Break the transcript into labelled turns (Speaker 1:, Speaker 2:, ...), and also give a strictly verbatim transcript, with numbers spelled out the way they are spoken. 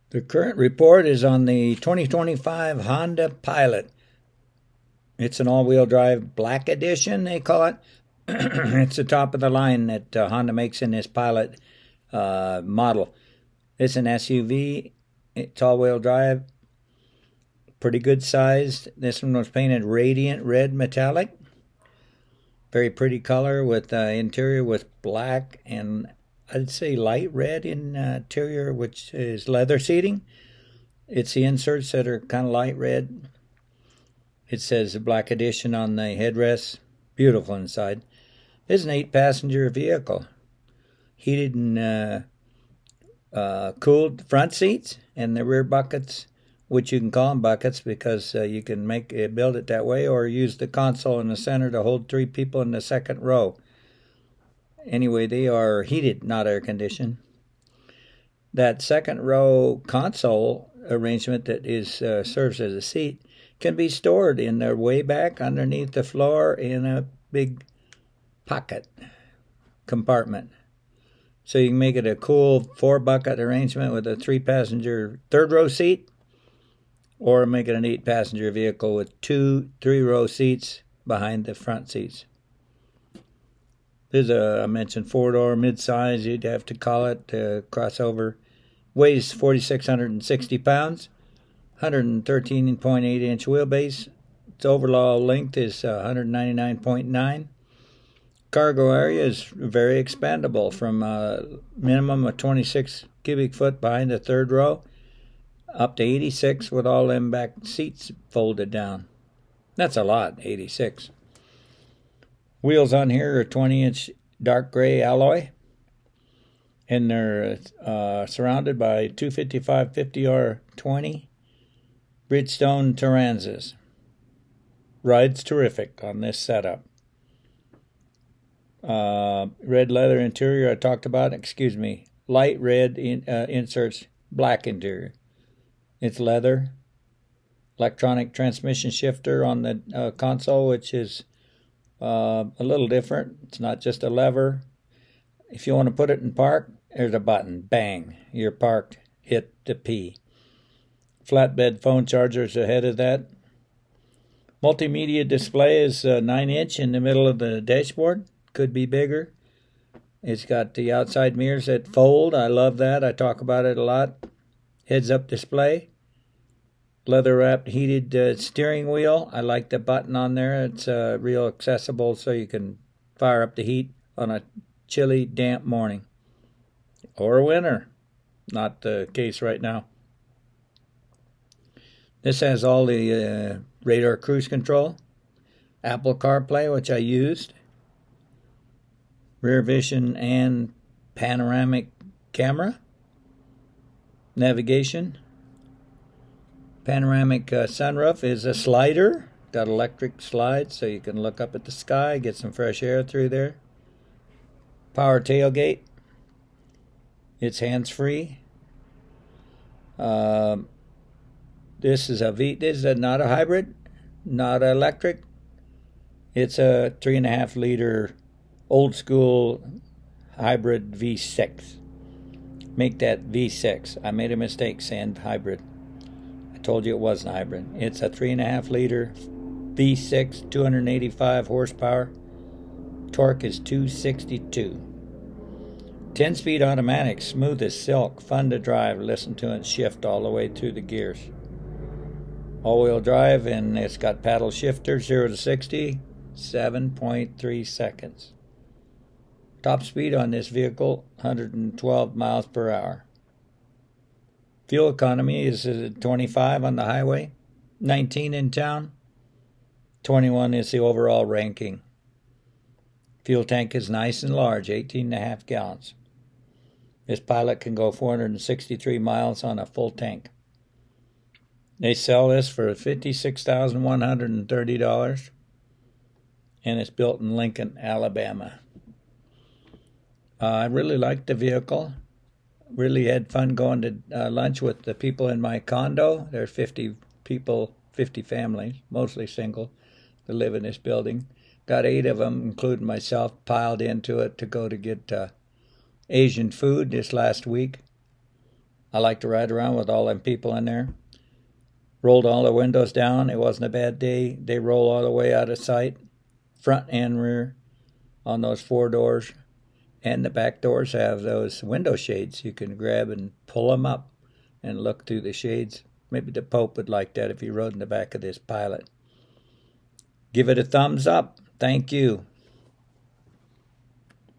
Speaker 1: The current report is on the twenty twenty-five Honda Pilot. It's an all-wheel drive black edition, they call it. It's the top of the line that uh, Honda makes in this Pilot uh, model. It's an S U V. It's all-wheel drive. Pretty good sized. This one was painted radiant red metallic. Very pretty color with uh, interior with black and I'd say light red in uh, interior, which is leather seating. It's the inserts that are kind of light red. It says the black edition on the headrest. Beautiful inside. This is an eight-passenger vehicle. Heated and uh, uh, cooled front seats and the rear buckets, which you can call them buckets because uh, you can make uh, build it that way or use the console in the center to hold three people in the second row. Anyway, they are heated, not air conditioned. That second row console arrangement that is uh, serves as a seat can be stored in the way back underneath the floor in a big pocket compartment. So you can make it a cool four-bucket arrangement with a three-passenger third-row seat, or make it an eight-passenger vehicle with two three-row seats behind the front seats. There's a, I mentioned, four-door mid-size, you'd have to call it, uh, crossover. Weighs four thousand six hundred sixty pounds, one hundred thirteen point eight inch wheelbase. Its overall length is uh, one hundred ninety-nine point nine. Cargo area is very expandable from a minimum of twenty-six cubic foot behind the third row up to eighty-six with all them back seats folded down. That's a lot, eighty-six. Wheels on here are twenty inch dark gray alloy, and they're uh, surrounded by two fifty-five fifty R twenty Bridgestone Turanzas. Rides terrific on this setup. Uh, red leather interior I talked about, excuse me, light red in, uh, inserts, black interior. It's leather. Electronic transmission shifter on the uh, console, which is Uh, a little different. It's not just a lever. If you want to put it in park, there's a button. Bang. You're parked. Hit the P. Flatbed phone chargers ahead of that. Multimedia display is uh, nine inch in the middle of the dashboard. Could be bigger. It's got the outside mirrors that fold. I love that. I talk about it a lot. Heads-up display. Leather-wrapped heated uh, steering wheel. I like the button on there. It's uh, real accessible so you can fire up the heat on a chilly, damp morning. Or winter. Not the case right now. This has all the uh, radar cruise control. Apple CarPlay, which I used. Rear vision and panoramic camera. Navigation. Panoramic uh, sunroof is a slider. Got electric slides so you can look up at the sky, get some fresh air through there. Power tailgate. It's hands-free. Uh, this is a V. This is a, not a hybrid, not electric. It's a three and a half liter old school hybrid V six. Make that V six. I made a mistake saying hybrid. Told you it wasn't a hybrid. It's a three and a half liter V six, two hundred eighty-five horsepower. Torque is two sixty-two. ten speed automatic, smooth as silk, fun to drive. Listen to it shift all the way through the gears. All-wheel drive, and it's got paddle shifter, zero to sixty, seven point three seconds. Top speed on this vehicle, one hundred twelve miles per hour. Fuel economy is twenty-five on the highway, nineteen in town, twenty-one is the overall ranking. Fuel tank is nice and large, eighteen and a half gallons. This Pilot can go four hundred sixty-three miles on a full tank. They sell this for fifty-six thousand one hundred thirty dollars, and it's built in Lincoln, Alabama. Uh, I really like the vehicle. Really had fun going to uh, lunch with the people in my condo. There's fifty people, fifty families, mostly single, that live in this building. Got eight of them, including myself, piled into it to go to get uh, Asian food this last week. I like to ride around with all them people in there. Rolled all the windows down. It wasn't a bad day. They roll all the way out of sight, front and rear, on those four doors. And the back doors have those window shades. You can grab and pull them up and look through the shades. Maybe the Pope would like that if he rode in the back of this Pilot. Give it a thumbs up. Thank you.